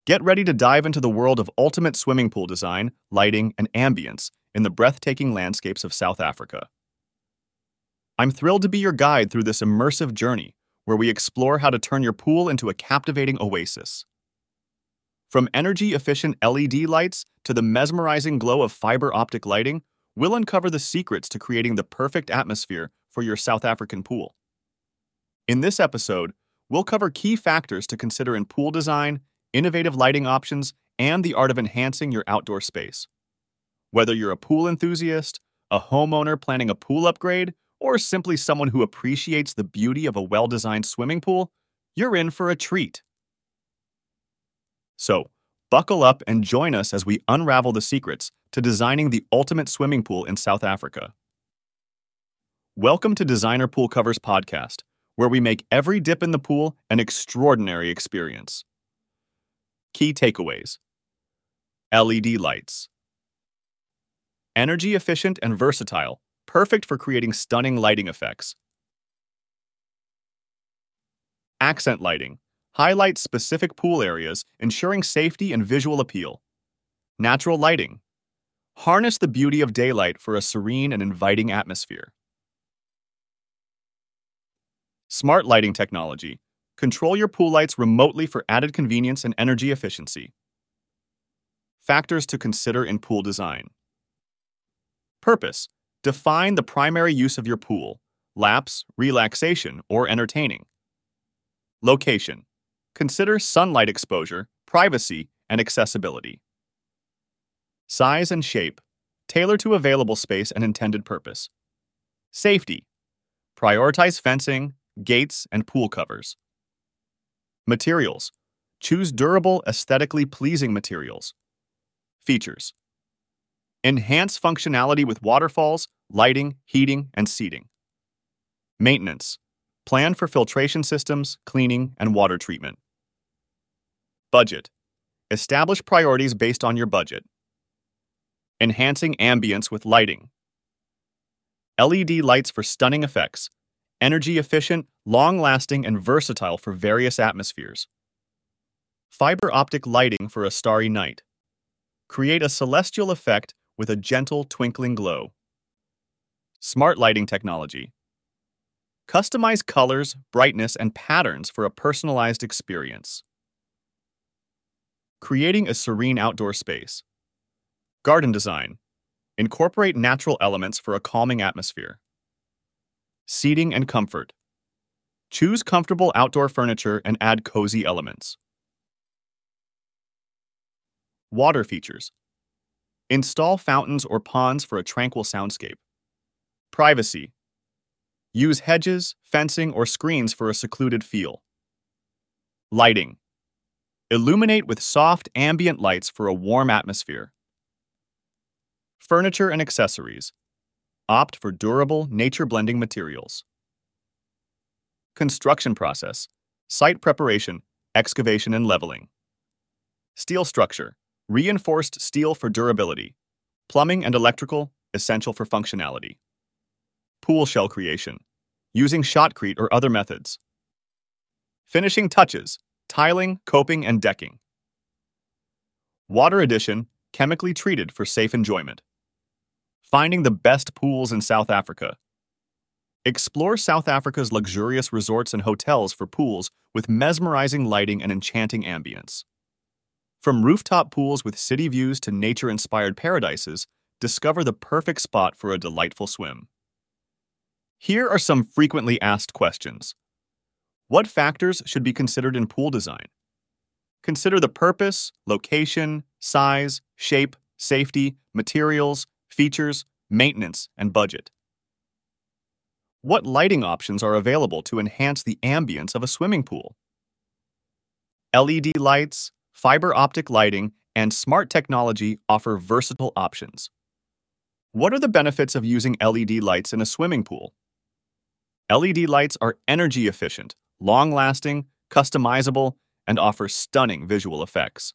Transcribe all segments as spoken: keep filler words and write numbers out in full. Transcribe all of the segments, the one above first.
Get ready to dive into the world of ultimate swimming pool design, lighting, and ambience in the breathtaking landscapes of South Africa. I'm thrilled to be your guide through this immersive journey where we explore how to turn your pool into a captivating oasis. From energy-efficient L E D lights to the mesmerizing glow of fiber optic lighting, we'll uncover the secrets to creating the perfect atmosphere for your South African pool. In this episode, we'll cover key factors to consider in pool design, innovative lighting options, and the art of enhancing your outdoor space. Whether you're a pool enthusiast, a homeowner planning a pool upgrade, or simply someone who appreciates the beauty of a well-designed swimming pool, you're in for a treat. So, buckle up and join us as we unravel the secrets to designing the ultimate swimming pool in South Africa. Welcome to Designer Pool Covers Podcast, where we make every dip in the pool an extraordinary experience. Key takeaways: L E D lights. Energy efficient and versatile, perfect for creating stunning lighting effects. Accent lighting highlights specific pool areas, ensuring safety and visual appeal. Natural lighting harness the beauty of daylight for a serene and inviting atmosphere. Smart lighting technology control your pool lights remotely for added convenience and energy efficiency. Factors to consider in pool design. Purpose: define the primary use of your pool: laps, relaxation, or entertaining. Location: consider sunlight exposure, privacy, and accessibility. Size and shape: tailor to available space and intended purpose. Safety: prioritize fencing, gates, and pool covers. Materials: choose durable, aesthetically pleasing materials. Features: enhance functionality with waterfalls, lighting, heating, and seating. Maintenance: plan for filtration systems, cleaning, and water treatment. Budget: establish priorities based on your budget. Enhancing ambience with lighting. L E D lights for stunning effects. Energy efficient, long-lasting, and versatile for various atmospheres. Fiber optic lighting for a starry night. Create a celestial effect with a gentle, twinkling glow. Smart lighting technology. Customize colors, brightness, and patterns for a personalized experience. Creating a serene outdoor space. Garden design. Incorporate natural elements for a calming atmosphere. Seating and comfort. Choose comfortable outdoor furniture and add cozy elements. Water features. Install fountains or ponds for a tranquil soundscape. Privacy. Use hedges, fencing, or screens for a secluded feel. Lighting. Illuminate with soft ambient lights for a warm atmosphere. Furniture and accessories. Opt for durable, nature-blending materials. Construction process: site preparation, excavation, and leveling. Steel structure: reinforced steel for durability. Plumbing and electrical, essential for functionality. Pool shell creation: using shotcrete or other methods. Finishing touches: tiling, coping, and decking. Water addition: chemically treated for safe enjoyment. Finding the best pools in South Africa. Explore South Africa's luxurious resorts and hotels for pools with mesmerizing lighting and enchanting ambience. From rooftop pools with city views to nature-inspired paradises, discover the perfect spot for a delightful swim. Here are some frequently asked questions. What factors should be considered in pool design? Consider the purpose, location, size, shape, safety, materials, features, maintenance, and budget. What lighting options are available to enhance the ambience of a swimming pool? L E D lights, fiber optic lighting, and smart technology offer versatile options. What are the benefits of using L E D lights in a swimming pool? L E D lights are energy efficient, long-lasting, customizable, and offer stunning visual effects.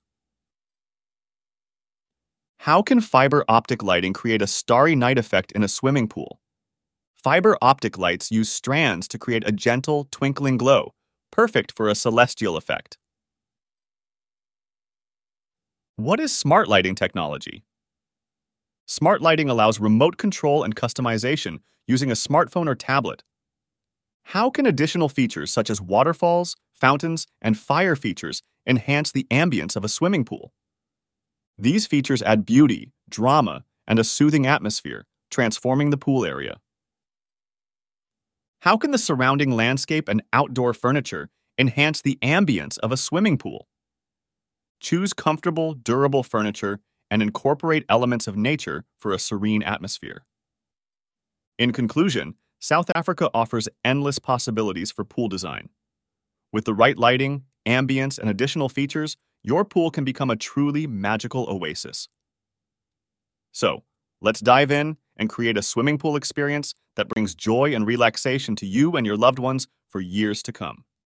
How can fiber optic lighting create a starry night effect in a swimming pool? Fiber optic lights use strands to create a gentle, twinkling glow, perfect for a celestial effect. What is smart lighting technology? Smart lighting allows remote control and customization using a smartphone or tablet. How can additional features such as waterfalls, fountains, and fire features enhance the ambience of a swimming pool? These features add beauty, drama, and a soothing atmosphere, transforming the pool area. How can the surrounding landscape and outdoor furniture enhance the ambience of a swimming pool? Choose comfortable, durable furniture and incorporate elements of nature for a serene atmosphere. In conclusion, South Africa offers endless possibilities for pool design. With the right lighting, ambience, and additional features, your pool can become a truly magical oasis. So, let's dive in and create a swimming pool experience that brings joy and relaxation to you and your loved ones for years to come.